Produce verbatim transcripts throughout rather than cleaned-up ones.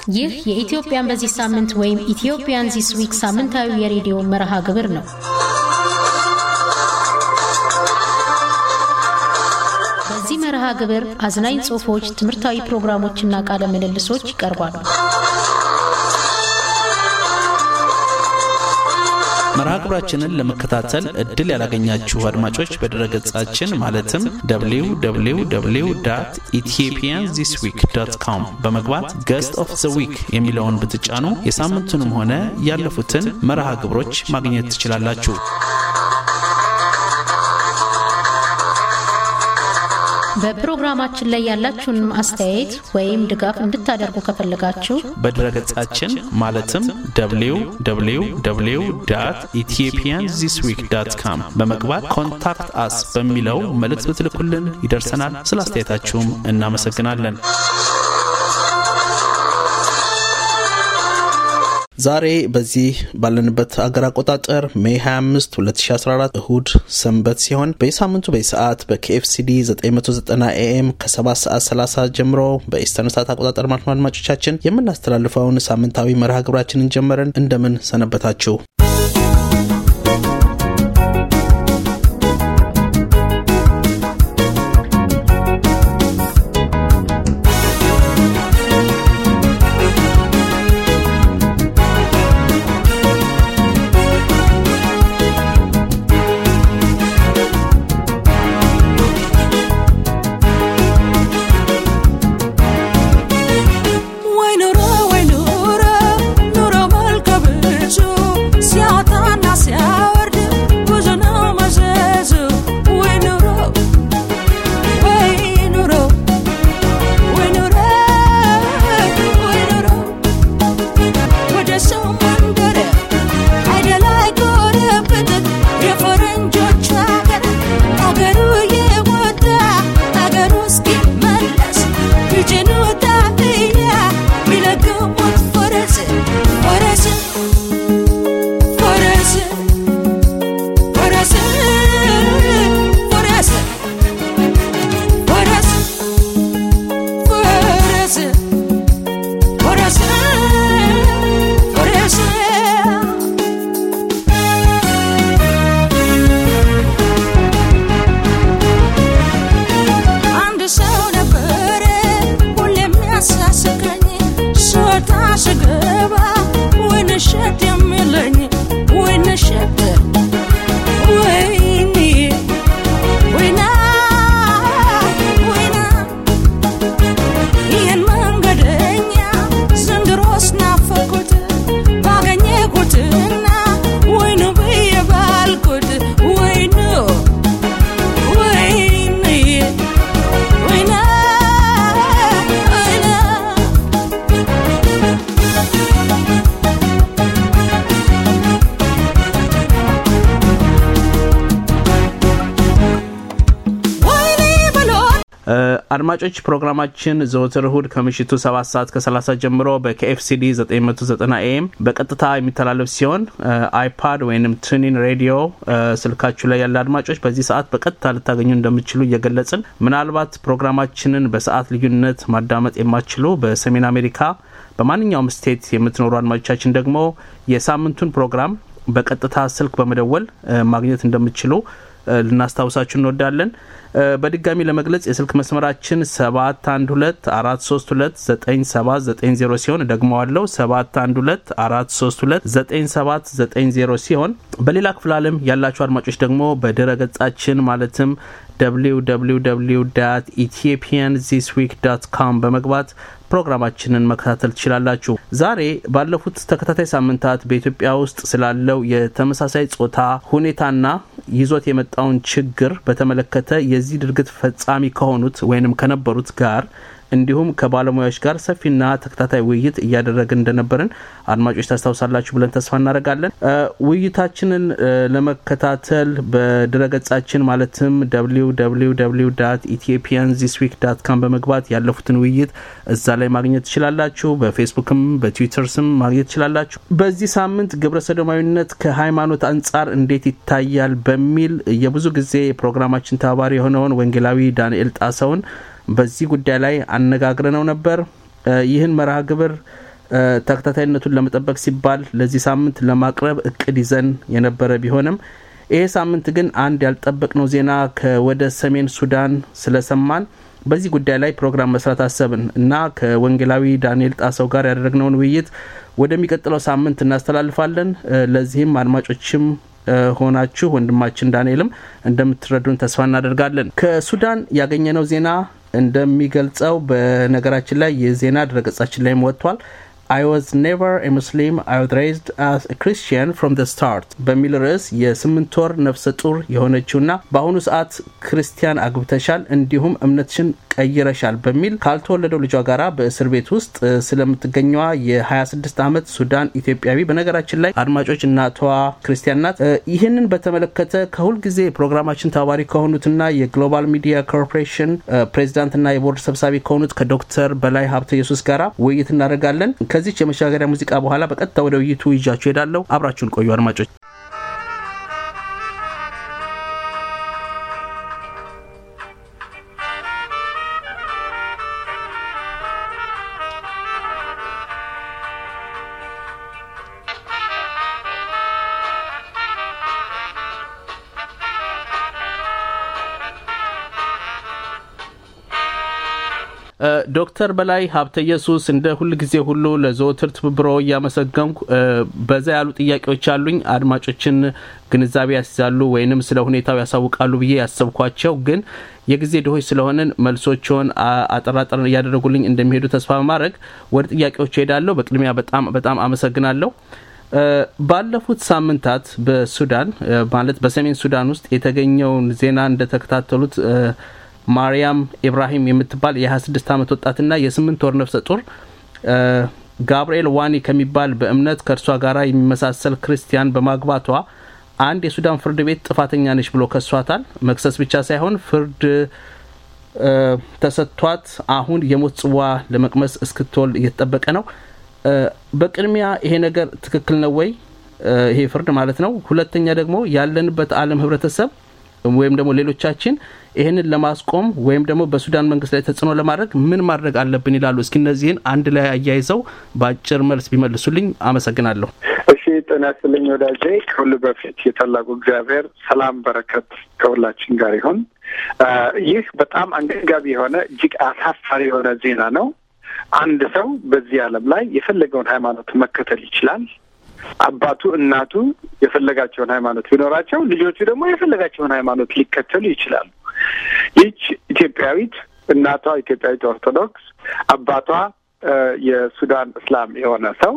ይህ የኢትዮጵያን በዚህ ሳምንት ወይም ኢትዮጵያን ዚስ ዊክ ሳምንታዊ የሬዲዮ መርሃ ግብር ነው። በዚህ መርሃ ግብር አዝናኝ ጽሑፎች፣ ትምህርታዊ ፕሮግራሞችና ቃለ ምልልሶች ይቀርባሉ። መርሃ ግብራችንን ለመከታተል እድል ያላገኛችሁ አድማጮች በድረገጻችን ማለትም ደብሊው ደብሊው ደብሊው ዶት ኢትዮጵያን ዚስ ዊክ ዶት ኮም በመግባት Guest of the Week የሚለውን ብትጫኑ የሳምንቱንም ሆነ ያለፉትን መርሃ ግብሮች ማግኘት ትችላላችሁ። በፕሮግራማችን ላይ ያላችሁን አስተያየት ወይም ድጋፍ እንድታደርጉ ከፈለጋችሁ በድረገጻችን ማለትም ደብሊው ደብሊው ደብሊው ዶት ኢትዮጵያን ዚስ ዊክ ዶት ኮም በመግባት ኮንታክት አስ በሚለው መልእክት ብትልኩልን ይደርሰናል። ስለ አስተያየታችሁም እናመሰግናለን። ዛሬ በዚህ ባለንበት አገር አቆጣጠር ሜይ ሃያ አምስት ሁለት ሺህ አስራ አራት እሁድ ሰንበት ሲሆን በሳምንቱ በሰዓት በኬኤፍሲዲ ዘጠኝ መቶ ዘጠና ኤኤም ከሰባት ሰዓት ሰላሳ ጀምሮ በኢስተርን ሰዓት አቆጣጠር ማለት ነው አድማጮቻችን የምናስተላልፈውን ሳምንታዊ መርሃ ግብራችንን ጀመረን። እንደምን ሰነበታችሁ? አድማጮች ፕሮግራማችን ዘወትር እሁድ ከምሽቱ ሰባት ሰዓት ከሰላሳ ጀምሮ በኬኤፍሲዲ ዘጠኝ መቶ ዘጠና ኤኤም በቀጥታ የሚተላለፍ ሲሆን አይፓድ ወይንም ቱኒን ሬዲዮ ስልካችሁ ላይ ያለ አድማጮች በዚህ ሰዓት በቀጥታ ልታገኙ እንደምትችሉ እየገለጽን ምናልባት ፕሮግራማችንን በሰዓት ልዩነት ማዳመጥ የማትችሉ በሰሜን አሜሪካ በማንኛውም ስቴት የምትኖሩ አድማጮቻችን ደግሞ የሳምንቱን ፕሮግራም በቀጥታ ስልክ በመደወል ማግኘት እንደምትችሉ ልናስታውሳችሁ እንወዳለን። በድጋሚ ለመግለጽ የስልክ መስመራችን ሰባት አንድ ሁለት አራት ሶስት ሁለት ዘጠኝ ሰባት ዘጠኝ ዜሮ ሲሆን ደግሞዋለው ሰባት አንድ ሁለት አራት ሶስት ሁለት ዘጠኝ ሰባት ዘጠኝ ዜሮ ሲሆን በሌላ ክፍለ ዓለም ያላችሁ አድማጮች ደግሞ በድረገጻችን ማለትም ደብሊው ደብሊው ደብሊው ዶት ኢትዮጵያን ዚስ ዊክ ዶት ኮም በመግባት ፕሮግራማችንን መከታተል ትችላላችሁ። ዛሬ ባለፉት ተከታታይ ሳምንታት በኢትዮጵያ ውስጥ ስላለው የተመሳሳይ ጾታ ሁኔታና ይዞት የመጣውን ችግር በተመለከተ የዚህ ድርጊት ፈጻሚ ከሆኑት ወይንም ከነበሩት ጋር እንዲሁም ከባለሙያዎች ጋር ሰፊና ተከታታይ ውይይት እያደረግን እንደነበርን አድማጮች ታስታውሳላችሁ ብለን ተስፋ እናደርጋለን። ውይይታችንን ለመከታተል በድረገጻችን ማለትም ደብሊው ደብሊው ደብሊው ዶት ኢትዮጵያን ዚስ ዊክ ዶት ኮም በመግባት ያለፉትን ውይይት እዛ ላይ ማግኘት ትችላላችሁ። በፌስቡክም በትዊተርም ማግኘት ትችላላችሁ። በዚህ ሳምንት ግብረ ሰዶማዊነት ከሃይማኖት አንፃር እንዴት ይታያል በሚል የብዙ ጊዜ ፕሮግራማችን ተባባሪ የሆነውን ወንጌላዊ ዳንኤል ጣሰውን በዚህ ጉዳይ ላይ አነጋግረነው ነበር። ይህን መርሃ ግብር ተከታታይነቱን ለመጠበቅ ሲባል ለዚህ ሳምንት ለማቅረብ እቅድ ይዘን የነበረ ቢሆንም ይሄ ሳምንት ግን አንድ ያልጠበቅነው ዜና ከወደ ሰሜን ሱዳን ስለሰማን በዚህ ጉዳይ ላይ ፕሮግራም መስራት አሰብን እና ከወንጌላዊ ዳንኤል ጣሰው ጋር ያደረግነውን ውይይት ወደሚቀጥለው ሳምንት እናስተላልፋለን። ለዚህም አድማጮችም ሆናችሁ ወንድማችን ዳንኤልም እንደምትረዱን ተስፋ እናደርጋለን። ከሱዳን ያገኘነው ዜና እንደሚገልጸው በነገራችን ላይ የዜና ድረገጻችን ላይ ወጥቷል። I was never a Muslim. I was raised as a Christian from the start. በሚል ርዕስ የስምንት ወር ነፍሰ ጡር የሆነችውና በአሁኑ ሰዓት ክርስቲያን አግብተሻል እንዲሁም እምነትሽን ቀይረሻል በሚል ካልተወለደው ልጇ ጋራ በእስር ቤት ውስጥ ስለምትገኘዋ የ26 ዓመት ሱዳን ኢትዮጵያዊ በነገራችን ላይ አድማጮች እናቷ ክርስቲያን ናት። ይህንን በተመለከተ ከሁል ጊዜ ፕሮግራማችን ተባባሪ ከሆኑትና የግሎባል ሚዲያ ኮርፖሬሽን ፕሬዝዳንትና የቦርድ ሰብሳቢ ከሆኑት ከዶክተር በላይ ሀብተ ኢየሱስ ጋራ ውይይት እናደርጋለን። ከዚህ የመሻገሪያ ሙዚቃ በኋላ በቀጥታ ወደ ውይይቱ ይጃችሁ ሄዳለሁ። አብራችሁን ቆዩ አድማጮች። ዶክተር በላይ ሀብተ ኢየሱስ እንደ ሁሉ ጊዜ ሁሉ ለዘወትር ትብብሮ ያመሰገንኩ በዛ ያሉ ጥያቄዎች አሉኝ። አድማጮችን ግንዛቤ ያስይዛሉ ወይንም ስለ ሁኔታው ያሳውቃሉ ብዬ ያሰብኳቸው ግን የጊዜ ደሆች ስለሆነን መልሶቹን አጠራጠር ያደረጉልኝ እንደሚሄዱ ተስፋ በማድረግ ወደ ጥያቄዎች ሄዳለሁ። በቅድሚያ በጣም በጣም አመሰግናለሁ። ባለፉት ሳምንታት በሱዳን ማለት በሰሜን ሱዳን ውስጥ የተገኘውን ዜና እንደተከታተሉት ማርያም ኢብራሂም የምትባል የ26 ዓመት ወጣትና የ8 ወር ነፍሰ ጡር ጋብርኤል ዋኒ ከሚባል በእምነት ከርሷ ጋራ የሚመሳሰል ክርስቲያን በማግባቷ አንድ የሱዳን ፍርድ ቤት ጥፋተኛ ነች ብሎ ከሷታል። መክሰስ ብቻ ሳይሆን ፍርድ ተሰጥቷት አሁን የሞት ጽዋ ለመቅመስ እስክትወልድ እየተጠበቀ ነው። በቅድሚያ ይሄ ነገር ትክክል ነው ወይ? ይሄ ፍርድ ማለት ነው። ሁለተኛ ደግሞ ያለንበት ዓለም ህብረተሰብ ወይም ደግሞ ሌሎቻችን ይሄንን ለማስቆም ወይም ደግሞ በሱዳን መንግስት ላይ ተጽዕኖ ለማድረግ ምን ማድረግ አለብን ይላሉ? እስኪ እነዚህን አንድ ላይ አያይዘው በአጭር መልስ ቢመልሱልኝ አመሰግናለሁ። እሺ ጤና ይስጥልኝ ወዳጄ። ከሁሉ በፊት የታላቁ እግዚአብሔር ሰላም በረከት ከሁላችን ጋር ይሁን። ይህ በጣም አንገብጋቢ የሆነ እጅግ አሳፋሪ የሆነ ዜና ነው። አንድ ሰው በዚህ ዓለም ላይ የፈለገውን ሃይማኖት መከተል ይችላል። አባቱ እናቱ የፈለጋቸውን ሃይማኖት ቢኖራቸው ልጆቹ ደግሞ የፈለጋቸውን ሃይማኖት ሊከተሉ ይችላሉ። ይህች ኢትዮጵያዊት እናቷ ኢትዮጵያዊት ኦርቶዶክስ አባቷ የሱዳን እስላም የሆነ ሰው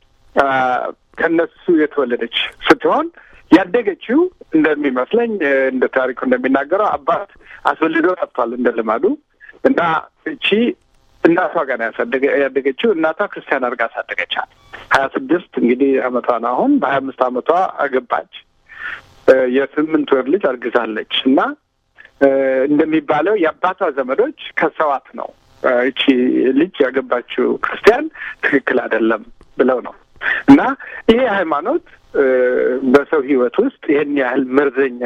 ከነሱ የተወለደች ስትሆን ያደገችው እንደሚመስለኝ እንደ ታሪኩ እንደሚናገረው አባት አስወልዶ ጠፍቷል እንደ ልማዱ እና እቺ እናቷ ጋር ያሳደገ ያደገችው እናቷ ክርስቲያን አድርጋ አሳደገቻት። ሀያ ስድስት እንግዲህ አመቷ ነው። አሁን በሀያ አምስት አመቷ አገባች። የስምንት ወር ልጅ አርግዛለች እና እንደሚባለው የአባቷ ዘመዶች ከሰዋት ነው እቺ ልጅ ያገባችው ክርስቲያን ትክክል አይደለም ብለው ነው እና ይሄ ሃይማኖት በሰው ህይወት ውስጥ ይሄን ያህል መርዘኛ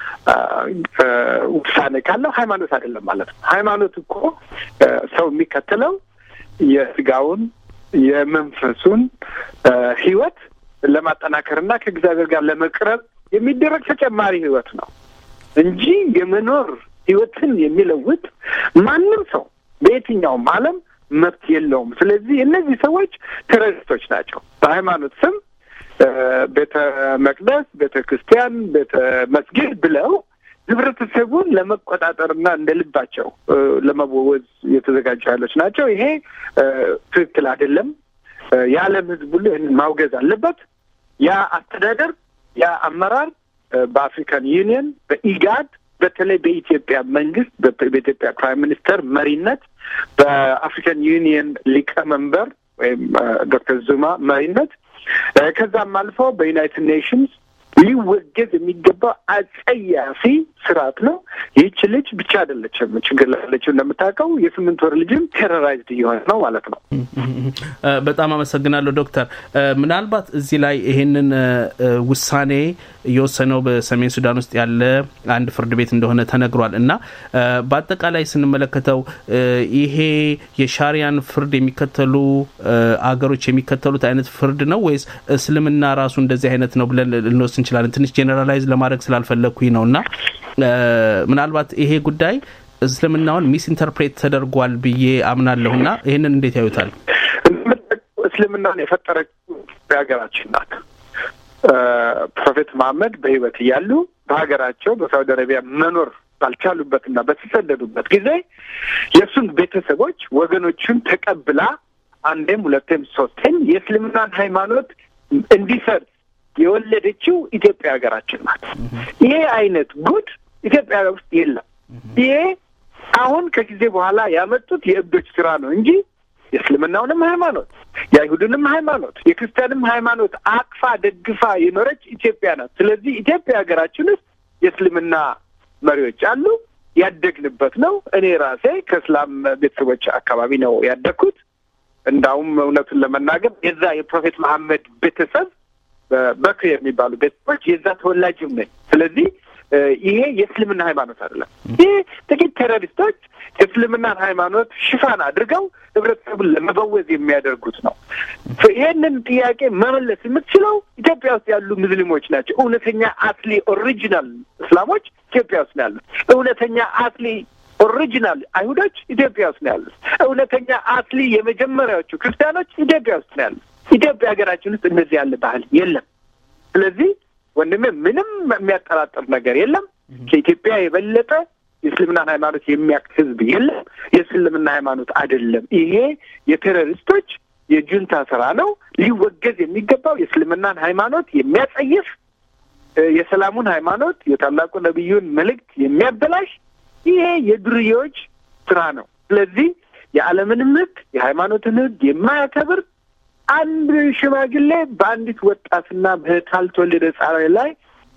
ውሳኔ ካለው ሃይማኖት አይደለም ማለት ነው። ሃይማኖት እኮ ሰው የሚከተለው የስጋውን የመንፈሱን ህይወት ለማጠናከርና ከእግዚአብሔር ጋር ለመቅረብ የሚደረግ ተጨማሪ ህይወት ነው እንጂ የመኖር ህይወትን የሚለውጥ ማንም ሰው በየትኛውም ዓለም መብት የለውም። ስለዚህ እነዚህ ሰዎች ቴሮሪስቶች ናቸው። በሃይማኖት ስም ቤተ መቅደስ፣ ቤተ ክርስቲያን፣ ቤተ መስጊድ ብለው ህብረተሰቡን ለመቆጣጠርና እንደልባቸው ለመወዝ የተዘጋጁ ኃይሎች ናቸው። ይሄ ትክክል አይደለም። የዓለም ህዝብ ሁሉ ይህንን ማውገዝ አለበት። ያ አስተዳደር ያ አመራር በአፍሪካን ዩኒየን በኢጋድ በተለይ በኢትዮጵያ መንግስት በኢትዮጵያ ፕራይም ሚኒስተር መሪነት በአፍሪካን ዩኒየን ሊቀመንበር ወይም ዶክተር ዙማ መሪነት ከዛም አልፎ በዩናይትድ ኔሽንስ ሊወገዝ የሚገባው አጸያፊ ስርዓት ነው። ይህች ልጅ ብቻ አይደለችም ችግር ላይ ያለችው እንደምታውቀው የስምንት ወር ልጅም ቴሮራይዝድ እየሆነ ነው ማለት ነው። በጣም አመሰግናለሁ ዶክተር። ምናልባት እዚህ ላይ ይሄንን ውሳኔ የወሰነው በሰሜን ሱዳን ውስጥ ያለ አንድ ፍርድ ቤት እንደሆነ ተነግሯል እና በአጠቃላይ ስንመለከተው ይሄ የሻሪያን ፍርድ የሚከተሉ አገሮች የሚከተሉት አይነት ፍርድ ነው ወይስ እስልምና ራሱ እንደዚህ አይነት ነው ብለን ልንወስን እንችላለን? ትንሽ ጄነራላይዝ ለማድረግ ስላልፈለኩኝ ነውና ምናልባት ይሄ ጉዳይ እስልምናውን ሚስ ኢንተርፕሬት ተደርጓል ብዬ አምናለሁና ይሄንን እንዴት ያዩታል? እስልምናን የፈጠረችው በሀገራችን ናት። ፕሮፌት መሐመድ በህይወት እያሉ በሀገራቸው በሳውዲ አረቢያ መኖር ባልቻሉበትና በተሰደዱበት ጊዜ የእሱን ቤተሰቦች ወገኖቹን ተቀብላ አንዴም ሁለቴም ሶስቴም የእስልምናን ሃይማኖት እንዲሰርጽ የወለደችው ኢትዮጵያ ሀገራችን ናት። ይሄ አይነት ጉድ ኢትዮጵያ ውስጥ የለም። ይሄ አሁን ከጊዜ በኋላ ያመጡት የእብዶች ስራ ነው እንጂ የእስልምናውንም ሃይማኖት የአይሁድንም ሃይማኖት የክርስቲያንም ሃይማኖት አቅፋ ደግፋ የኖረች ኢትዮጵያ ናት። ስለዚህ ኢትዮጵያ ሀገራችን ውስጥ የእስልምና መሪዎች አሉ። ያደግንበት ነው። እኔ ራሴ ከእስላም ቤተሰቦች አካባቢ ነው ያደግኩት። እንዳውም እውነቱን ለመናገር የዛ የፕሮፌት መሐመድ ቤተሰብ በክር የሚባሉ ቤተሰቦች የዛ ተወላጅም ነኝ። ስለዚህ ይሄ የእስልምና ሃይማኖት አይደለም። ይሄ ጥቂት ቴሮሪስቶች የእስልምናን ሃይማኖት ሽፋን አድርገው ህብረተሰቡን ለመበወዝ የሚያደርጉት ነው። ይሄንን ጥያቄ መመለስ የምትችለው ኢትዮጵያ ውስጥ ያሉ ሙስሊሞች ናቸው። እውነተኛ አስሊ ኦሪጂናል እስላሞች ኢትዮጵያ ውስጥ ያሉት፣ እውነተኛ አስሊ ኦሪጂናል አይሁዶች ኢትዮጵያ ውስጥ ያሉት፣ እውነተኛ አስሊ የመጀመሪያዎቹ ክርስቲያኖች ኢትዮጵያ ውስጥ ያሉት። ኢትዮጵያ ሀገራችን ውስጥ እንደዚህ ያለ ባህል የለም። ስለዚህ ወንድሜ ምንም የሚያጠራጥር ነገር የለም። ከኢትዮጵያ የበለጠ የእስልምናን ሃይማኖት የሚያውቅ ህዝብ የለም። የእስልምና ሃይማኖት አይደለም። ይሄ የቴሮሪስቶች የጁንታ ስራ ነው። ሊወገዝ የሚገባው የእስልምናን ሃይማኖት የሚያጸይፍ የሰላሙን ሃይማኖት የታላቁ ነብዩን መልእክት የሚያበላሽ ይሄ የዱርዬዎች ስራ ነው። ስለዚህ የዓለምንም ህግ የሃይማኖትን ህግ የማያከብር አንድ ሽማግሌ በአንዲት ወጣትና በታልተወለደ ህጻን ላይ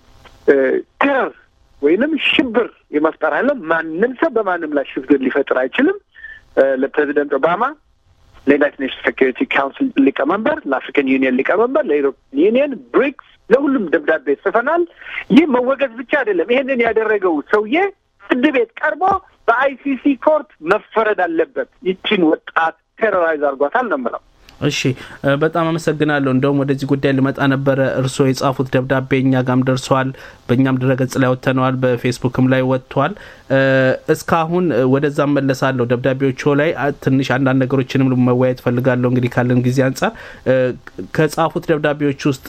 ቴረር ወይንም ሽብር የመፍጠር አለ። ማንም ሰው በማንም ላይ ሽብር ሊፈጥር አይችልም። ለፕሬዚደንት ኦባማ፣ ለዩናይትድ ኔሽንስ ሴኩሪቲ ካውንስል ሊቀመንበር፣ ለአፍሪካን ዩኒየን ሊቀመንበር፣ ለዩሮፒያን ዩኒየን፣ ብሪክስ፣ ለሁሉም ደብዳቤ ጽፈናል። ይህ መወገዝ ብቻ አይደለም። ይሄንን ያደረገው ሰውዬ ፍርድ ቤት ቀርቦ በአይሲሲ ኮርት መፈረድ አለበት። ይቺን ወጣት ቴሮራይዝ አድርጓታል ነው የምለው። እሺ በጣም አመሰግናለሁ። እንደውም ወደዚህ ጉዳይ ልመጣ ነበር። እርሶ የጻፉት ደብዳቤ እኛ ጋም ደርሷል። በእኛም ድረገጽ ላይ ወጥተናል፣ በፌስቡክም ላይ ወጥቷል። እስካሁን ወደዛ መለሳለሁ። ደብዳቤዎቹ ላይ ትንሽ አንዳንድ ነገሮችንም መወያየት ፈልጋለሁ እንግዲህ ካለን ጊዜ አንፃር። ከጻፉት ደብዳቤዎች ውስጥ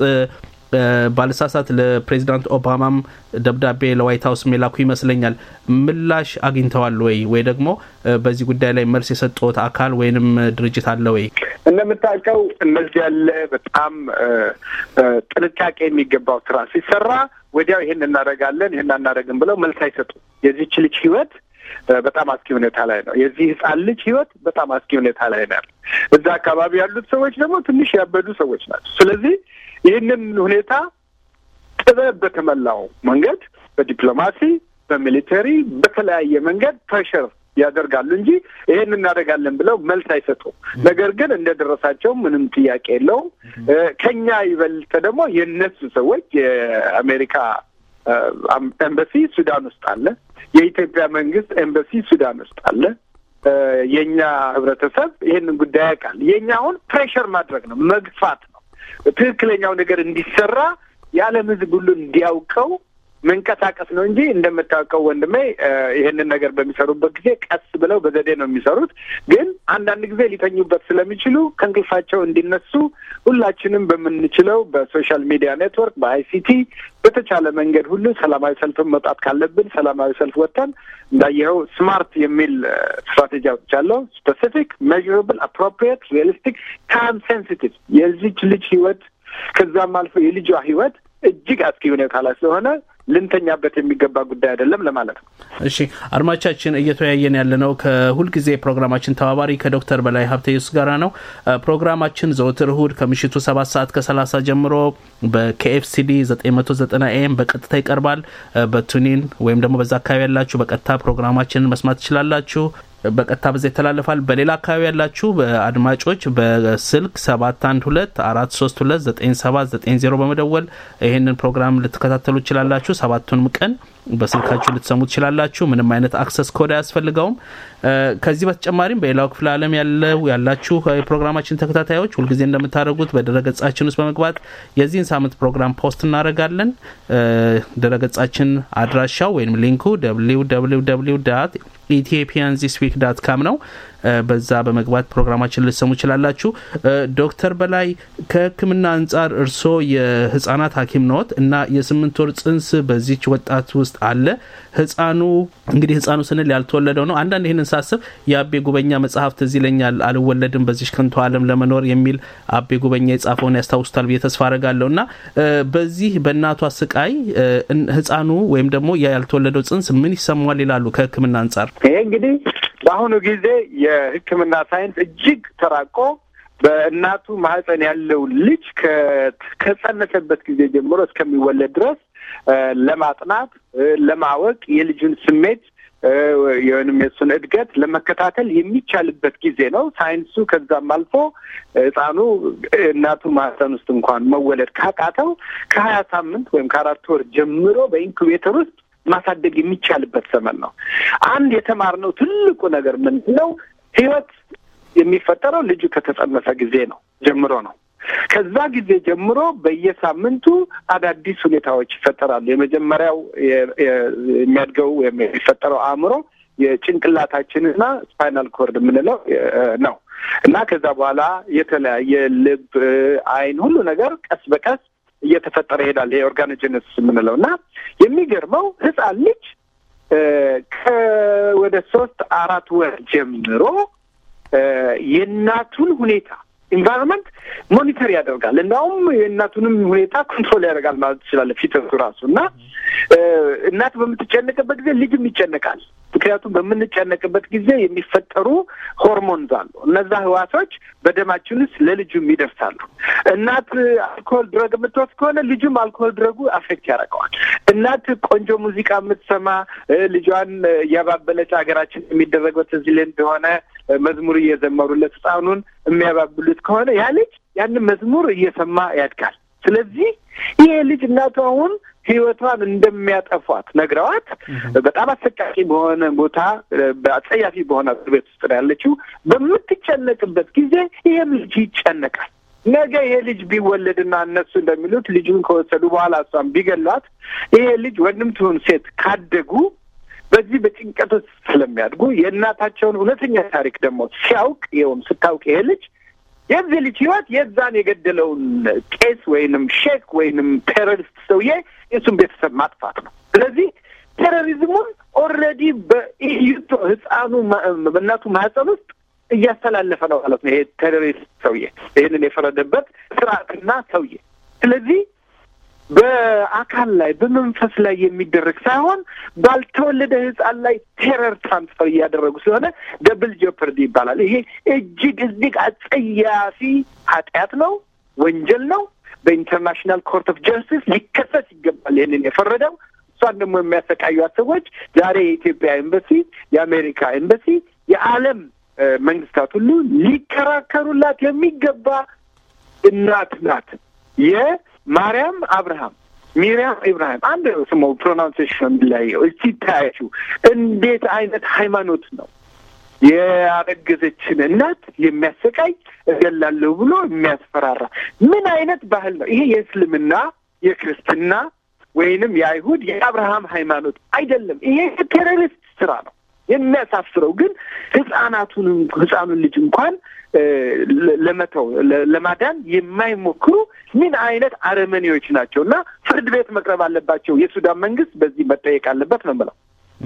ባለሳሳት ለፕሬዚዳንት ኦባማም ደብዳቤ ለዋይት ሃውስ ሜላኩ ይመስለኛል። ምላሽ አግኝተዋል ወይ ወይ ደግሞ በዚህ ጉዳይ ላይ መልስ የሰጠውት አካል ወይንም ድርጅት አለ ወይ? እንደምታውቀው እነዚህ ያለ በጣም ጥንቃቄ የሚገባው ስራ ሲሰራ ወዲያው ይሄን እናደርጋለን ይሄን እናደርግም ብለው መልስ አይሰጡ። የዚህች ልጅ ህይወት በጣም አስኪ ሁኔታ ላይ ነው። የዚህ ህጻን ልጅ ህይወት በጣም አስኪ ሁኔታ ላይ ነው። እዛ አካባቢ ያሉት ሰዎች ደግሞ ትንሽ ያበዱ ሰዎች ናቸው። ስለዚህ ይህንን ሁኔታ ጥበብ በተመላው መንገድ በዲፕሎማሲ በሚሊተሪ በተለያየ መንገድ ፕሬሸር ያደርጋሉ እንጂ ይሄን እናደርጋለን ብለው መልስ አይሰጡም። ነገር ግን እንደደረሳቸው ምንም ጥያቄ የለውም። ከኛ ይበልጥ ደግሞ የነሱ ሰዎች የአሜሪካ ኤምባሲ ሱዳን ውስጥ አለ። የኢትዮጵያ መንግስት ኤምባሲ ሱዳን ውስጥ አለ። የኛ ህብረተሰብ ይሄንን ጉዳይ ያውቃል። የኛውን ፕሬሸር ማድረግ ነው፣ መግፋት ነው። ትክክለኛው ነገር እንዲሰራ የዓለም ህዝብ ሁሉ እንዲያውቀው መንቀሳቀስ ነው እንጂ እንደምታውቀው ወንድሜ ይሄንን ነገር በሚሰሩበት ጊዜ ቀስ ብለው በዘዴ ነው የሚሰሩት። ግን አንዳንድ ጊዜ ሊተኙበት ስለሚችሉ ከእንቅልፋቸው እንዲነሱ ሁላችንም በምንችለው በሶሻል ሚዲያ ኔትወርክ በአይሲቲ በተቻለ መንገድ ሁሉ ሰላማዊ ሰልፍን መውጣት ካለብን ሰላማዊ ሰልፍ ወጥተን እንዳየኸው ስማርት የሚል ስትራቴጂ አውጥቻለሁ። ስፔሲፊክ፣ ሜዥረብል፣ አፕሮፕሪየት፣ ሪያሊስቲክ፣ ታይም ሴንሲቲቭ የዚች ልጅ ህይወት ከዛም አልፎ የልጇ ህይወት እጅግ አስጊ ሁኔታ ላይ ስለሆነ ልንተኛበት የሚገባ ጉዳይ አይደለም ለማለት ነው። እሺ አድማጮቻችን እየተወያየን ያለነው ከሁል ጊዜ ፕሮግራማችን ተባባሪ ከዶክተር በላይ ሀብተ ኢየሱስ ጋር ነው። ፕሮግራማችን ዘወትር እሁድ ከምሽቱ ሰባት ሰዓት ከሰላሳ ጀምሮ በኬኤፍሲዲ ዘጠኝ መቶ ዘጠና ኤም በቀጥታ ይቀርባል። በቱኒን ወይም ደግሞ በዛ አካባቢ ያላችሁ በቀጥታ ፕሮግራማችንን መስማት ትችላላችሁ። በቀጥታ በዚህ ተላልፋል። በሌላ አካባቢ ያላችሁ በአድማጮች በስልክ ሰባት አንድ ሁለት አራት ሶስት ሁለት ዘጠኝ ሰባት ዘጠኝ ዜሮ በመደወል ይሄንን ፕሮግራም ልትከታተሉ ትችላላችሁ። ሰባቱንም ቀን በስልካችሁ ልትሰሙ ትችላላችሁ። ምንም አይነት አክሰስ ኮድ አያስፈልጋውም። ከዚህ በተጨማሪም በሌላው ክፍለ ዓለም ያለው ያላችሁ ፕሮግራማችን ተከታታዮች ሁሉ ጊዜ እንደምታደርጉት በድረገጻችን ውስጥ በመግባት የዚህን ሳምንት ፕሮግራም ፖስት እናደርጋለን። ድረገጻችን አድራሻው ወይም ሊንኩ ደብሊው ደብሊው ደብሊው ዶት ኢትዮጵያን ዚስ ዊክ ዶት ኮም ነው። በዛ በመግባት ፕሮግራማችን ልትሰሙ ይችላላችሁ። ዶክተር በላይ ከሕክምና አንፃር እርሶ የህፃናት ሐኪም ነዎት እና የስምንት ወር ጽንስ በዚች ወጣት ውስጥ አለ። ህፃኑ እንግዲህ ህፃኑ ስንል ያልተወለደው ነው። አንዳንድ ይሄንን ሳስብ የአቤ ጉበኛ መጽሐፍ ትዝ ይለኛል። አልወለድም በዚች ከንቱ ዓለም ለመኖር የሚል አቤ ጉበኛ የጻፈውን ያስታውሱታል ብዬ ተስፋ አደርጋለሁና በዚህ በእናቷ ስቃይ ህፃኑ ወይም ደግሞ ያልተወለደው ጽንስ ምን ይሰማዋል ይላሉ ከሕክምና አንፃር? ይሄ እንግዲህ በአሁኑ ጊዜ የሕክምና ሳይንስ እጅግ ተራቆ በእናቱ ማህፀን ያለው ልጅ ከጸነሰበት ጊዜ ጀምሮ እስከሚወለድ ድረስ ለማጥናት ለማወቅ የልጁን ስሜት የወንም የሱን እድገት ለመከታተል የሚቻልበት ጊዜ ነው። ሳይንሱ ከዛም አልፎ ህፃኑ እናቱ ማህፀን ውስጥ እንኳን መወለድ ካቃተው ከሀያ ሳምንት ወይም ከአራት ወር ጀምሮ በኢንኩቤተር ውስጥ ማሳደግ የሚቻልበት ዘመን ነው። አንድ የተማርነው ትልቁ ነገር ምንድነው? ህይወት የሚፈጠረው ልጁ ከተጸነሰ ጊዜ ነው ጀምሮ ነው። ከዛ ጊዜ ጀምሮ በየሳምንቱ አዳዲስ ሁኔታዎች ይፈጠራሉ። የመጀመሪያው የሚያድገው ወይም የሚፈጠረው አእምሮ የጭንቅላታችንና ስፓይናል ኮርድ የምንለው ነው እና ከዛ በኋላ የተለያየ ልብ፣ አይን፣ ሁሉ ነገር ቀስ በቀስ እየተፈጠረ ይሄዳል። ይሄ ኦርጋኖጀነስ የምንለው እና የሚገርመው ህፃን ልጅ ከወደ ሶስት አራት ወር ጀምሮ የእናቱን ሁኔታ ኢንቫይሮንመንት ሞኒተር ያደርጋል። እናውም የእናቱንም ሁኔታ ኮንትሮል ያደርጋል ማለት ይችላል ፊትሱ ራሱ እና እናት በምትጨነቅበት ጊዜ ልጅም ይጨነቃል። ምክንያቱም በምንጨነቅበት ጊዜ የሚፈጠሩ ሆርሞንስ አሉ። እነዛ ህዋሶች በደማችን ውስጥ ለልጁም ይደርሳሉ። እናት አልኮል ድረግ የምትወስድ ከሆነ ልጁም አልኮል ድረጉ አፌክት ያደርገዋል። እናት ቆንጆ ሙዚቃ የምትሰማ ልጇን እያባበለች ሀገራችን የሚደረገው ትዝ ይለን እንደሆነ መዝሙር እየዘመሩለት ህፃኑን የሚያባብሉት ከሆነ ያ ልጅ ያንን መዝሙር እየሰማ ያድጋል። ስለዚህ ይሄ ልጅ እናቱ አሁን ህይወቷን እንደሚያጠፏት ነግረዋት በጣም አሰቃቂ በሆነ ቦታ በአጸያፊ በሆነ ቤት ውስጥ ነው ያለችው። በምትጨነቅበት ጊዜ ይሄም ልጅ ይጨነቃል። ነገ ይሄ ልጅ ቢወለድና እነሱ እንደሚሉት ልጁን ከወሰዱ በኋላ እሷን ቢገሏት ይሄ ልጅ ወንድም ትሁን ሴት ካደጉ በዚህ በጭንቀት ውስጥ ስለሚያድጉ የእናታቸውን እውነተኛ ታሪክ ደግሞ ሲያውቅ ይኸውም ስታውቅ ይሄ ልጅ የዚህ ልጅ ህይወት የዛን የገደለውን ቄስ ወይንም ሼክ ወይንም ቴሮሪስት ሰውዬ የሱን ቤተሰብ ማጥፋት ነው። ስለዚህ ቴሮሪዝሙን ኦልሬዲ በኢዩቶ ህፃኑ በእናቱ ማህፀን ውስጥ እያስተላለፈ ነው ማለት ነው ይሄ ቴሮሪስት ሰውዬ፣ ይህንን የፈረደበት ስርዓትና ሰውዬ። ስለዚህ በአካል ላይ በመንፈስ ላይ የሚደረግ ሳይሆን ባልተወለደ ህፃን ላይ ቴረር ትራንስፈር እያደረጉ ስለሆነ ደብል ጆፐርዲ ይባላል። ይሄ እጅግ እጅግ አጸያፊ ኃጢአት ነው፣ ወንጀል ነው። በኢንተርናሽናል ኮርት ኦፍ ጀስቲስ ሊከሰስ ይገባል ይህንን የፈረደው። እሷን ደግሞ የሚያሰቃዩት ሰዎች ዛሬ የኢትዮጵያ ኤምባሲ፣ የአሜሪካ ኤምባሲ፣ የዓለም መንግስታት ሁሉ ሊከራከሩላት የሚገባ እናት ናት። የማርያም አብርሃም ሚሪያም ኢብራሂም አንድ ስሙ ፕሮናንሴሽን የሚለያየው እስቲ ታያችሁ እንዴት አይነት ሃይማኖት ነው ያረገዘችን እናት የሚያሰቃይ እገላለሁ ብሎ የሚያስፈራራ ምን አይነት ባህል ነው ይሄ? የእስልምና የክርስትና ወይንም የአይሁድ የአብርሃም ሃይማኖት አይደለም። ይሄ ቴሮሪስት ስራ ነው። የሚያሳፍረው ግን ህፃናቱን ህፃኑን ልጅ እንኳን ለመተው ለማዳን የማይሞክሩ ምን አይነት አረመኔዎች ናቸው እና ፍርድ ቤት መቅረብ አለባቸው። የሱዳን መንግስት በዚህ መጠየቅ አለበት ነው የምለው።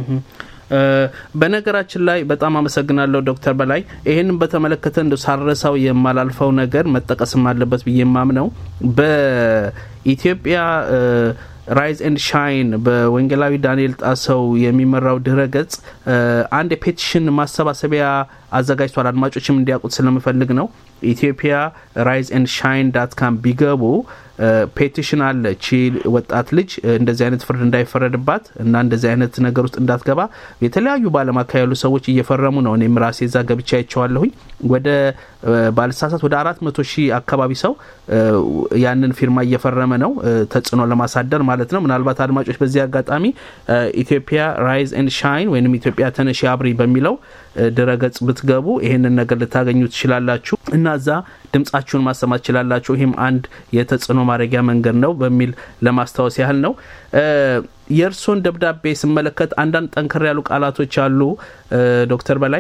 በነገራችን ላይ በጣም አመሰግናለሁ ዶክተር በላይ። ይሄንን በተመለከተ እንደ ሳረሳው የማላልፈው ነገር መጠቀስም አለበት ብዬ ማምነው በኢትዮጵያ ራይዝ ኤንድ ሻይን በወንጌላዊ ዳንኤል ጣሰው የሚመራው ድረገጽ አንድ ፔቲሽን ማሰባሰቢያ አዘጋጅቷል። አድማጮችም እንዲያውቁት ስለምፈልግ ነው። ኢትዮጵያ ራይዝ ኤንድ ሻይን ዳት ካም ቢገቡ ፔቲሽን አለ። እቺ ወጣት ልጅ እንደዚህ አይነት ፍርድ እንዳይፈረድባት እና እንደዚህ አይነት ነገር ውስጥ እንዳትገባ የተለያዩ ባለማካይ ያሉ ሰዎች እየፈረሙ ነው። እኔም ራሴ እዛ ገብቻ አይቻለሁኝ። ወደ ባለሳሳት ወደ አራት መቶ ሺህ አካባቢ ሰው ያንን ፊርማ እየፈረመ ነው ተጽዕኖ ለማሳደር ማለት ነው። ምናልባት አድማጮች በዚህ አጋጣሚ ኢትዮጵያ ራይዝ ኤንድ ሻይን ወይንም ኢትዮጵያ ተነሺ አብሪ በሚለው ድረገጽ ብትገቡ ይሄንን ነገር ልታገኙ ትችላላችሁ እና እዛ ድምጻችሁን ማሰማት ትችላላችሁ። ይሄም አንድ የተጽዕኖ ማድረጊያ መንገድ ነው በሚል ለማስታወስ ያህል ነው። የርሶን ደብዳቤ ስመለከት አንዳንድ ጠንከር ያሉ ቃላቶች አሉ ዶክተር በላይ።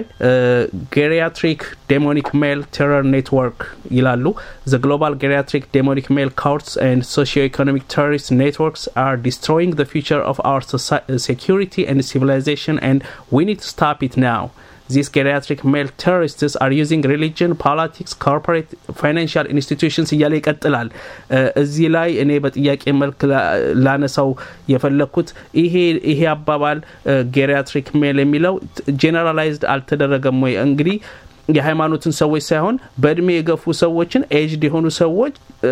ጌሪያትሪክ ዴሞኒክ ሜል ቴረር ኔትወርክ ይላሉ። the global geriatric demonic male cults and socio-economic terrorist networks are destroying the future of our society, security and civilization, and we need to stop it now. These geriatric male terrorists are using religion, politics, corporate, financial institutions እያለ ይቀጥላል። እዚህ ላይ እኔ በጥያቄ መልክ ላነሳው የፈለኩት ይሄ ይሄ አባባል geriatric male የሚለው ጀነራላይዝድ አልተደረገም ወይ? እንግዲህ የሃይማኖትን ሰዎች ሳይሆን በእድሜ የገፉ ሰዎችን ኤጅድ የሆኑ ሰዎች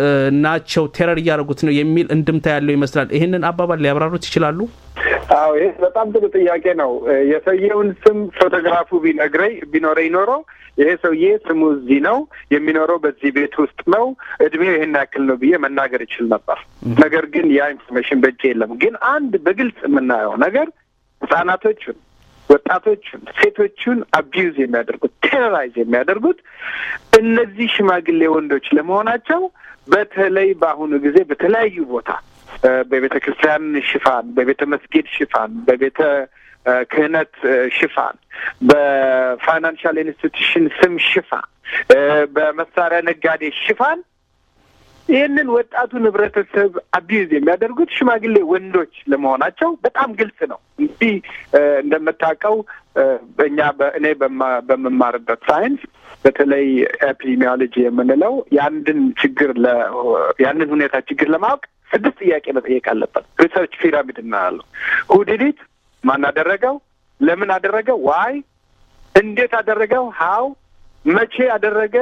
ናቸው ቴረር ያደርጉት ነው የሚል እንድምታ ያለው ይመስላል። ይሄንን አባባል ሊያብራሩት ይችላሉ? አዎ ይሄ በጣም ጥሩ ጥያቄ ነው። የሰውየውን ስም ፎቶግራፉ ቢነግረኝ ቢኖረኝ ኖሮ ይሄ ሰውዬ ስሙ እዚህ ነው የሚኖረው በዚህ ቤት ውስጥ ነው እድሜው ይሄን ያክል ነው ብዬ መናገር ይችል ነበር። ነገር ግን ያ ኢንፎርሜሽን በእጄ የለም። ግን አንድ በግልጽ የምናየው ነገር ህጻናቶችን፣ ወጣቶችን፣ ሴቶችን አቢዩዝ የሚያደርጉት ቴሮራይዝ የሚያደርጉት እነዚህ ሽማግሌ ወንዶች ለመሆናቸው በተለይ በአሁኑ ጊዜ በተለያዩ ቦታ በቤተ ክርስቲያን ሽፋን፣ በቤተ መስጊድ ሽፋን፣ በቤተ ክህነት ሽፋን፣ በፋይናንሻል ኢንስቲትዩሽን ስም ሽፋን፣ በመሳሪያ ነጋዴ ሽፋን ይህንን ወጣቱን ህብረተሰብ አቢዩዝ የሚያደርጉት ሽማግሌ ወንዶች ለመሆናቸው በጣም ግልጽ ነው። እንግዲህ እንደምታውቀው በእኛ በእኔ በመማርበት ሳይንስ በተለይ ኤፒዲሚዮሎጂ የምንለው ያንድን ችግር ለ ያንን ሁኔታ ችግር ለማወቅ ስድስት ጥያቄ መጠየቅ አለበት። ሪሰርች ፒራሚድ እናያለው። who did it? ማን አደረገው? ለምን አደረገው? why? እንዴት አደረገው? how? መቼ አደረገ?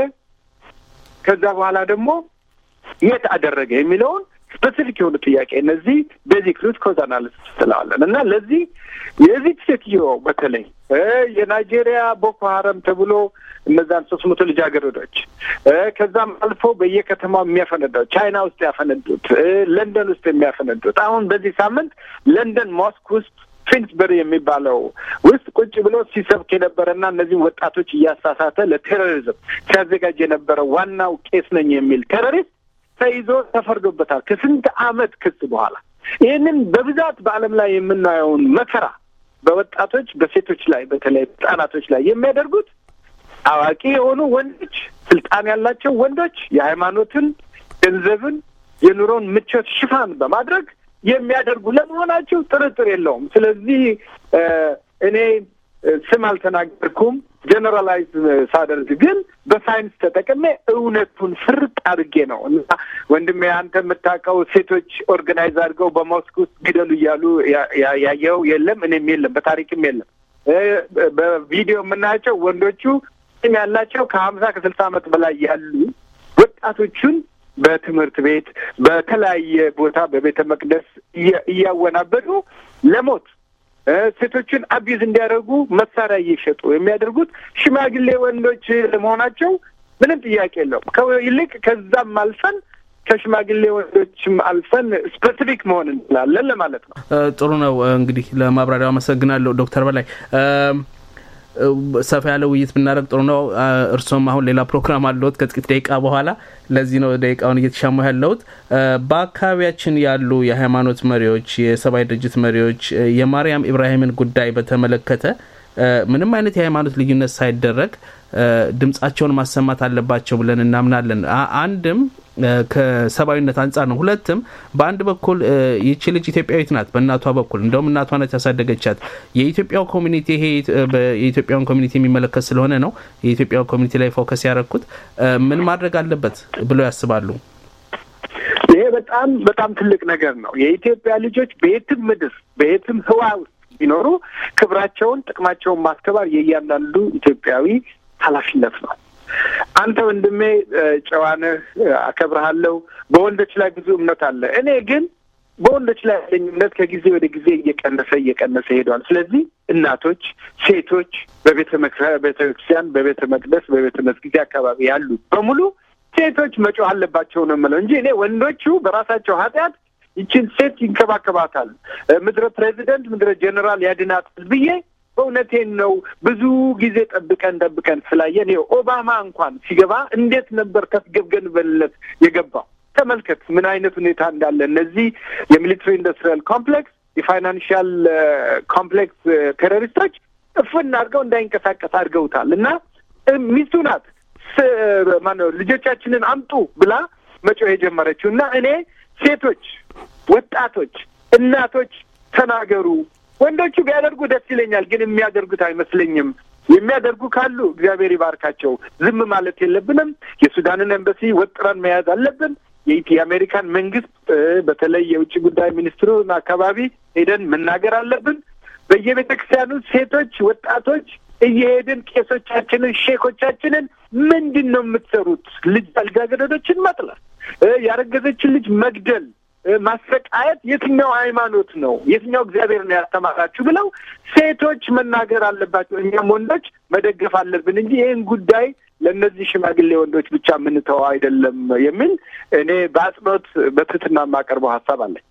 ከዛ በኋላ ደግሞ የት አደረገ የሚለውን ስፔሲፊክ የሆኑ ጥያቄ እነዚህ ቤዚክ ሩት ኮዝ አናሊሲስ ስለዋለን እና ለዚህ የዚህ ሴትዮ በተለይ የናይጄሪያ ቦኮ ሀረም ተብሎ እነዛን ሶስት መቶ ልጃገረዶች ከዛም አልፎ በየከተማው የሚያፈነዱት ቻይና ውስጥ ያፈነዱት ለንደን ውስጥ የሚያፈነዱት አሁን በዚህ ሳምንት ለንደን ሞስክ ውስጥ ፊንስበሪ የሚባለው ውስጥ ቁጭ ብሎ ሲሰብክ የነበረና እነዚህ ወጣቶች እያሳሳተ ለቴሮሪዝም ሲያዘጋጅ የነበረው ዋናው ቄስ ነኝ የሚል ቴሮሪስት ተይዞ ተፈርዶበታል ከስንት አመት ክስ በኋላ። ይህንን በብዛት በዓለም ላይ የምናየውን መከራ በወጣቶች በሴቶች ላይ በተለይ ህጻናቶች ላይ የሚያደርጉት አዋቂ የሆኑ ወንዶች፣ ስልጣን ያላቸው ወንዶች የሃይማኖትን፣ ገንዘብን፣ የኑሮን ምቾት ሽፋን በማድረግ የሚያደርጉ ለመሆናቸው ጥርጥር የለውም። ስለዚህ እኔ ስም አልተናገርኩም ጀነራላይዝ ሳደርግ ግን በሳይንስ ተጠቅሜ እውነቱን ፍርጥ አድርጌ ነው እና ወንድሜ አንተ የምታውቀው ሴቶች ኦርጋናይዝ አድርገው በሞስክ ውስጥ ግደሉ እያሉ ያየው የለም፣ እኔም የለም፣ በታሪክም የለም። በቪዲዮ የምናያቸው ወንዶቹ ስም ያላቸው ከሀምሳ ከስልሳ አመት በላይ ያሉ ወጣቶቹን በትምህርት ቤት በተለያየ ቦታ በቤተ መቅደስ እያወናበዱ ለሞት ሴቶችን አቢዝ እንዲያደርጉ መሳሪያ እየሸጡ የሚያደርጉት ሽማግሌ ወንዶች ለመሆናቸው ምንም ጥያቄ የለውም። ከይልቅ ከዛም አልፈን ከሽማግሌ ወንዶችም አልፈን ስፔሲፊክ መሆን እንችላለን ለማለት ነው። ጥሩ ነው። እንግዲህ ለማብራሪያው አመሰግናለሁ ዶክተር በላይ። ሰፋ ያለ ውይይት ብናደርግ ጥሩ ነው። እርሶም አሁን ሌላ ፕሮግራም አለዎት ከጥቂት ደቂቃ በኋላ፣ ለዚህ ነው ደቂቃውን እየተሻማሁ ያለሁት። በአካባቢያችን ያሉ የሃይማኖት መሪዎች፣ የሰብአዊ ድርጅት መሪዎች የማርያም ኢብራሂምን ጉዳይ በተመለከተ ምንም አይነት የሃይማኖት ልዩነት ሳይደረግ ድምጻቸውን ማሰማት አለባቸው ብለን እናምናለን። አንድም ከሰብአዊነት አንፃር ነው፣ ሁለትም በአንድ በኩል ይቺ ልጅ ኢትዮጵያዊት ናት በእናቷ በኩል፣ እንደውም እናቷ ናት ያሳደገቻት። የኢትዮጵያው ኮሚኒቲ ይሄ የኢትዮጵያውን ኮሚኒቲ የሚመለከት ስለሆነ ነው የኢትዮጵያው ኮሚኒቲ ላይ ፎከስ ያደረኩት። ምን ማድረግ አለበት ብለው ያስባሉ? ይሄ ይሄ በጣም በጣም ትልቅ ነገር ነው። የኢትዮጵያ ልጆች በየትም ምድር በየትም ህዋ ውስጥ ቢኖሩ ክብራቸውን ጥቅማቸውን ማስከበር የእያንዳንዱ ኢትዮጵያዊ ኃላፊነት ነው። አንተ ወንድሜ ጨዋነህ አከብርሃለሁ። በወንዶች ላይ ብዙ እምነት አለ። እኔ ግን በወንዶች ላይ ያለኝ እምነት ከጊዜ ወደ ጊዜ እየቀነሰ እየቀነሰ ሄዷል። ስለዚህ እናቶች፣ ሴቶች በቤተ ክርስቲያን፣ በቤተ መቅደስ፣ በቤተ መስጊድ አካባቢ ያሉ በሙሉ ሴቶች መጮህ አለባቸው ነው የምለው እንጂ እኔ ወንዶቹ በራሳቸው ኃጢአት ይችን ሴት ይንከባከባታል፣ ምድረ ፕሬዚደንት፣ ምድረ ጄኔራል ያድናታል ብዬ በእውነቴን ነው ብዙ ጊዜ ጠብቀን ጠብቀን ስላየን ይኸው ኦባማ እንኳን ሲገባ እንዴት ነበር ከስገብገን በለት የገባው። ተመልከት ምን አይነት ሁኔታ እንዳለ። እነዚህ የሚሊተሪ ኢንዱስትሪያል ኮምፕሌክስ የፋይናንሻል ኮምፕሌክስ ቴሮሪስቶች እፍን አድርገው እንዳይንቀሳቀስ አድርገውታል። እና ሚስቱ ናት ማነው ልጆቻችንን አምጡ ብላ መጮህ የጀመረችው። እና እኔ ሴቶች፣ ወጣቶች፣ እናቶች ተናገሩ። ወንዶቹ ቢያደርጉ ደስ ይለኛል፣ ግን የሚያደርጉት አይመስለኝም። የሚያደርጉ ካሉ እግዚአብሔር ይባርካቸው። ዝም ማለት የለብንም። የሱዳንን ኤምባሲ ወጥረን መያዝ አለብን። የአሜሪካን መንግስት በተለይ የውጭ ጉዳይ ሚኒስትሩን አካባቢ ሄደን መናገር አለብን። በየቤተ ክርስቲያኑ ሴቶች፣ ወጣቶች እየሄድን ቄሶቻችንን፣ ሼኮቻችንን ምንድን ነው የምትሰሩት? ልጅ አልጋገረዶችን መጥላት፣ ያረገዘችን ልጅ መግደል፣ ማሰቃየት የትኛው ሃይማኖት ነው? የትኛው እግዚአብሔር ነው ያስተማራችሁ ብለው ሴቶች መናገር አለባቸው። እኛም ወንዶች መደገፍ አለብን እንጂ ይህን ጉዳይ ለእነዚህ ሽማግሌ ወንዶች ብቻ የምንተወው አይደለም የሚል እኔ በአጽንኦት በትህትና የማቀርበው ሀሳብ አለኝ።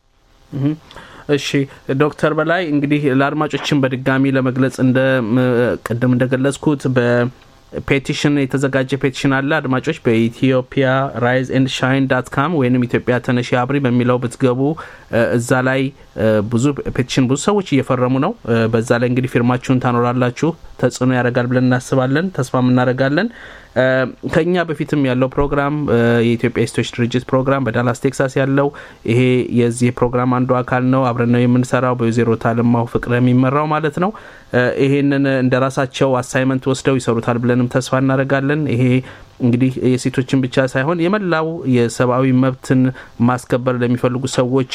እሺ ዶክተር በላይ እንግዲህ ለአድማጮችን በድጋሚ ለመግለጽ እንደ ቀደም እንደገለጽኩት በፔቲሽን የተዘጋጀ ፔቲሽን አለ። አድማጮች በኢትዮጵያ ራይዝ ኤንድ ሻይን ዳት ካም ወይንም ኢትዮጵያ ተነሺ አብሪ በሚለው ብትገቡ እዛ ላይ ብዙ ፔቲሽን ብዙ ሰዎች እየፈረሙ ነው። በዛ ላይ እንግዲህ ፊርማችሁን ታኖራላችሁ። ተጽዕኖ ያደርጋል ብለን እናስባለን፣ ተስፋም እናደርጋለን። ከኛ በፊትም ያለው ፕሮግራም የኢትዮጵያ ሴቶች ድርጅት ፕሮግራም በዳላስ ቴክሳስ ያለው ይሄ የዚህ ፕሮግራም አንዱ አካል ነው። አብረን ነው የምንሰራው በወይዘሮ ታለማው ፍቅረ የሚመራው ማለት ነው። ይሄንን እንደራሳቸው አሳይመንት ወስደው ይሰሩታል ብለንም ተስፋ እናደርጋለን። ይሄ እንግዲህ የሴቶችን ብቻ ሳይሆን የመላው የሰብአዊ መብትን ማስከበር ለሚፈልጉ ሰዎች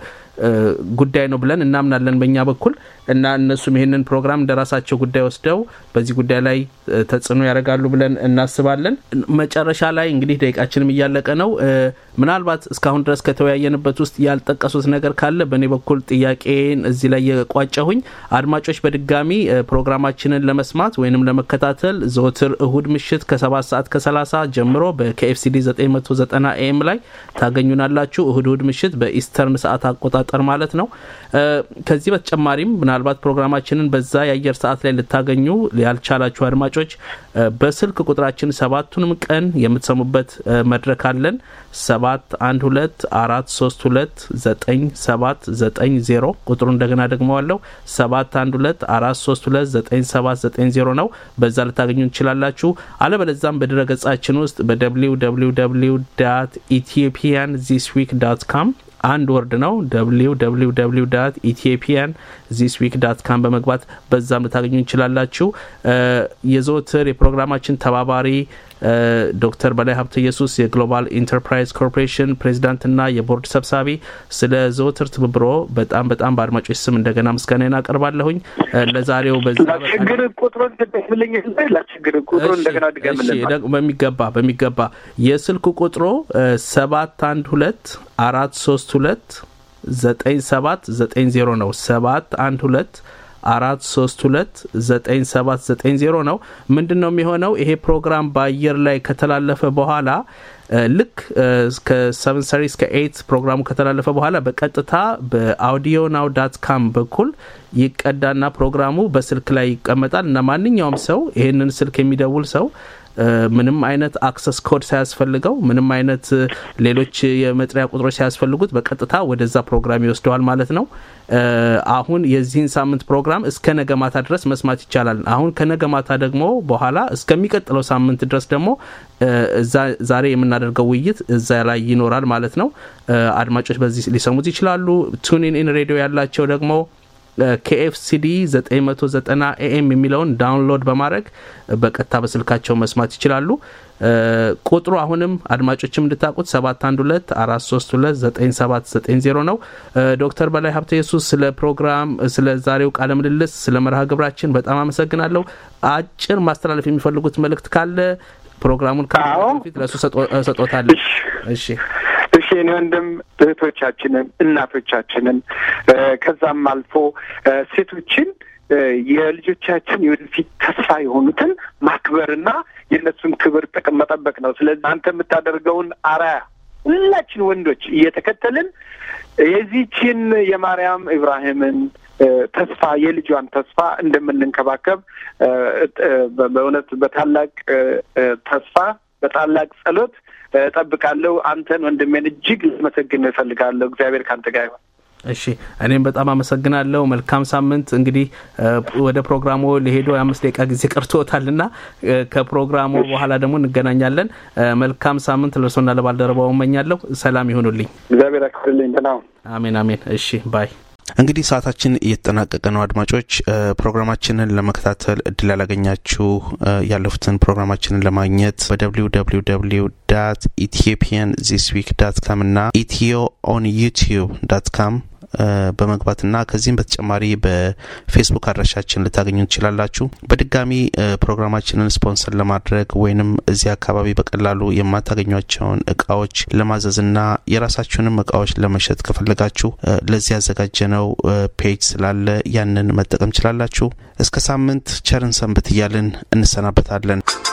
ጉዳይ ነው ብለን እናምናለን በእኛ በኩል እና እነሱም ይሄንን ፕሮግራም እንደራሳቸው ጉዳይ ወስደው በዚህ ጉዳይ ላይ ተጽዕኖ ያደርጋሉ ብለን እናስባለን። መጨረሻ ላይ እንግዲህ ደቂቃችንም እያለቀ ነው። ምናልባት እስካሁን ድረስ ከተወያየንበት ውስጥ ያልጠቀሱት ነገር ካለ በእኔ በኩል ጥያቄን እዚህ ላይ የቋጨሁኝ። አድማጮች በድጋሚ ፕሮግራማችንን ለመስማት ወይንም ለመከታተል ዘወትር እሁድ ምሽት ከሰባት ሰዓት ከሰላሳ ጀምሮ በኬኤፍሲዲ ዘጠኝ መቶ ዘጠና ኤም ላይ ታገኙናላችሁ። እሁድ እሁድ ምሽት በኢስተርን ሰዓት አቆጣጠር ማለት ነው። ከዚህ በተጨማሪም ምናልባት ፕሮግራማችንን በዛ የአየር ሰዓት ላይ ልታገኙ ያልቻላችሁ አድማጮች በስልክ ቁጥራችን ሰባቱንም ቀን የምትሰሙበት መድረክ አለን። ሰባት አንድ ሁለት አራት ሶስት ሁለት ዘጠኝ ሰባት ዘጠኝ ዜሮ ቁጥሩ እንደገና ደግመዋለሁ ሰባት አንድ ሁለት አራት ሶስት ሁለት ዘጠኝ ሰባት ዘጠኝ ዜሮ ነው። በዛ ልታገኙ እንችላላችሁ። አለበለዚያም በድረገጻችን ውስጥ በw w w dot ethiopian this week dot com አንድ ወርድ ነው w w w dot ethiopian this week dot com በመግባት በዛም ልታገኙ እንችላላችሁ። የዘወትር የፕሮግራማችን ተባባሪ ዶክተር በላይ ሀብተ ኢየሱስ የግሎባል ኢንተርፕራይዝ ኮርፖሬሽን ፕሬዚዳንትና የቦርድ ሰብሳቢ ስለ ዘወትር ትብብሮ በጣም በጣም በአድማጮች ስም እንደገና ምስጋናዬን አቀርባለሁኝ። ለዛሬው በዛ ለችግር ቁጥሩን ተደምልኝ ለችግር ቁጥሩን እንደገና ድገምልኝ። እሺ በሚገባ በሚገባ የስልክ ቁጥሩ ሰባት አንድ ሁለት አራት ሶስት ሁለት ዘጠኝ ሰባት ዘጠኝ ዜሮ ነው። ሰባት አንድ ሁለት አራት ሶስት ሁለት ዘጠኝ ሰባት ዘጠኝ ዜሮ ነው። ምንድነው የሚሆነው? ይሄ ፕሮግራም በአየር ላይ ከተላለፈ በኋላ ልክ እስከ ሰቨን ሰሪ እስከ ኤይት ፕሮግራሙ ከተላለፈ በኋላ በቀጥታ በአውዲዮ ናው ዳት ካም በኩል ይቀዳና ፕሮግራሙ በስልክ ላይ ይቀመጣል እና ማንኛውም ሰው ይሄንን ስልክ የሚደውል ሰው ምንም አይነት አክሰስ ኮድ ሳያስፈልገው ምንም አይነት ሌሎች የመጥሪያ ቁጥሮች ሳያስፈልጉት በቀጥታ ወደዛ ፕሮግራም ይወስደዋል ማለት ነው። አሁን የዚህን ሳምንት ፕሮግራም እስከ ነገ ማታ ድረስ መስማት ይቻላል። አሁን ከነገ ማታ ደግሞ በኋላ እስከሚቀጥለው ሳምንት ድረስ ደግሞ ዛሬ የምናደርገው ውይይት እዛ ላይ ይኖራል ማለት ነው። አድማጮች በዚህ ሊሰሙት ይችላሉ። ቱን ኢን ሬዲዮ ያላቸው ደግሞ ኬኤፍሲዲ nine ninety ኤኤም የሚለውን ዳውንሎድ በማድረግ በቀጥታ በስልካቸው መስማት ይችላሉ። ቁጥሩ አሁንም አድማጮችም እንድታቁት seven one two four three two nine seven nine zero ነው። ዶክተር በላይ ሀብተ ኢየሱስ ስለ ፕሮግራም ስለ ዛሬው ቃለ ምልልስ ስለ መርሃ ግብራችን በጣም አመሰግናለሁ። አጭር ማስተላለፍ የሚፈልጉት መልእክት ካለ ፕሮግራሙን ከፊት ለሱ ሰጥቶታል። እሺ እሺ ወንድም እህቶቻችንን እናቶቻችንን ከዛም አልፎ ሴቶችን የልጆቻችን የወደፊት ተስፋ የሆኑትን ማክበርና የነሱን ክብር ጥቅም መጠበቅ ነው። ስለዚህ አንተ የምታደርገውን አራያ ሁላችን ወንዶች እየተከተልን የዚህችን የማርያም ኢብራሂምን ተስፋ የልጇን ተስፋ እንደምንንከባከብ በእውነት በታላቅ ተስፋ በታላቅ ጸሎት ተጠብቃለሁ። አንተን ወንድሜን እጅግ ለመሰግን እፈልጋለሁ። እግዚአብሔር ካንተ ጋር ይሁን። እሺ እኔም በጣም አመሰግናለሁ። መልካም ሳምንት። እንግዲህ ወደ ፕሮግራሙ ለሄዶ አምስት ደቂቃ ጊዜ ቀርቶታልና ከፕሮግራሙ በኋላ ደግሞ እንገናኛለን። መልካም ሳምንት ለሶና ለባልደረባው እመኛለሁ። ሰላም ይሁንልኝ። እግዚአብሔር ያክብርልኝ። ተናው አሜን አሜን። እሺ ባይ። እንግዲህ ሰዓታችን እየተጠናቀቀ ነው። አድማጮች ፕሮግራማችንን ለመከታተል እድል ያላገኛችሁ ያለፉትን ፕሮግራማችንን ለማግኘት በwww dot ethiopian this week dot com እና ኢትዮ ኦን ዩቲዩብ ዶት ኮም በመግባትና ከዚህም በተጨማሪ በፌስቡክ አድራሻችን ልታገኙ ትችላላችሁ። በድጋሚ ፕሮግራማችንን ስፖንሰር ለማድረግ ወይንም እዚህ አካባቢ በቀላሉ የማታገኙቸውን እቃዎች ለማዘዝና የራሳችሁንም እቃዎች ለመሸጥ ከፈለጋችሁ ለዚህ ያዘጋጀነው ፔጅ ስላለ ያንን መጠቀም ትችላላችሁ። እስከ ሳምንት ቸርን ሰንብት እያልን እንሰናበታለን።